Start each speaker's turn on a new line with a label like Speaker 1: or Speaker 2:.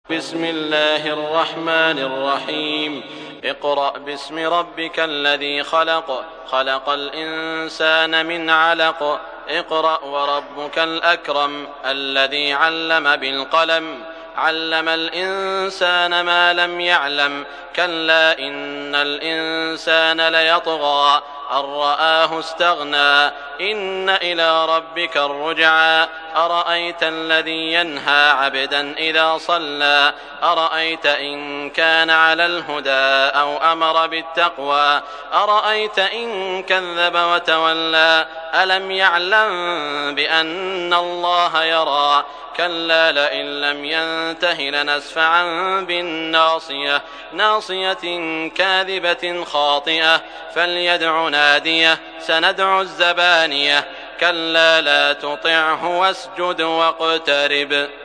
Speaker 1: بسم الله الرحمن الرحيم. اقرأ باسم ربك الذي خلق، خلق الإنسان من علق. اقرأ وربك الأكرم الذي علم بالقلم، علم الإنسان ما لم يعلم. كلا إن الإنسان ليطغى أن رآه استغنى، إن إلى ربك الرجعى. أرأيت الذي ينهى عبدا إذا صلى، أرأيت إن كان على الهدى أو أمر بالتقوى، أرأيت إن كذب وتولى. ألم يعلم بأن الله يرى. كلا لئن لم ينته لنسفعا بالناصية، ناصية كاذبة خاطئة. فليدع ناديه، سندع الزبانية. كلا لا تطعه واسجد واقترب.